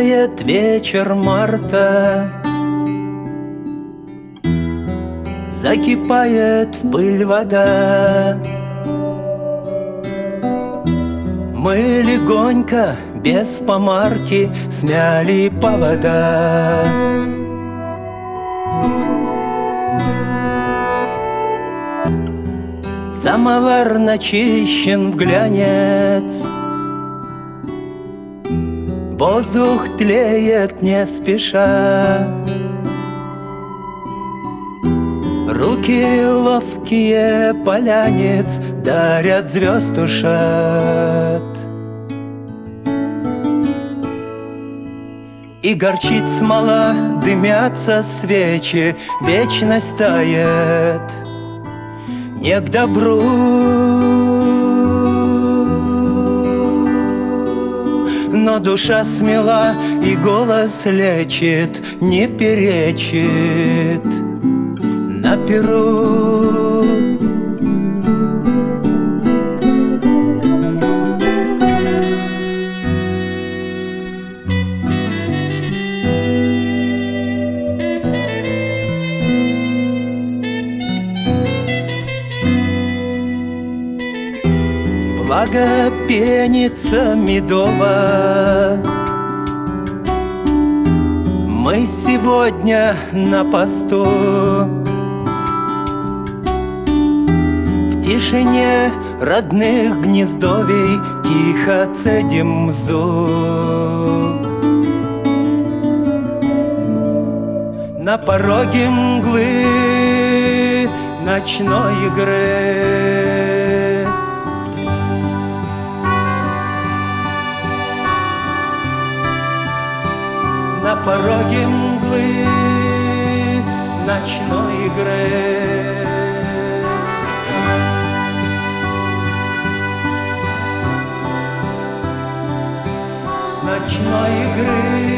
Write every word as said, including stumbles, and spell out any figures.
Тает вечер марта, закипает в пыль вода. Мы легонько, без помарки, смяли повода. Самовар начищен в глянец, воздух тлеет не спеша. Руки ловкие полянец дарят звезд ушат. И горчит смола, дымятся свечи, вечность тает не к добру. Но душа смела, и голос лечит, не перечит на перу. Благо пенится медово, мы сегодня на посту. В тишине родных гнездовий тихо цедим мзду. На пороге мглы ночной игры На пороге мглы ночной игры Ночной игры